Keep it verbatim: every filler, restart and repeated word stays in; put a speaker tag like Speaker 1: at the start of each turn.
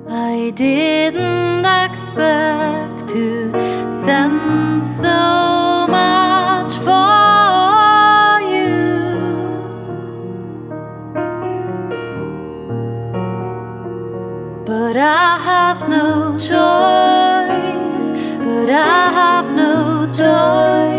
Speaker 1: I didn't expect to send so much for you, but I have no choice, but I have no choice.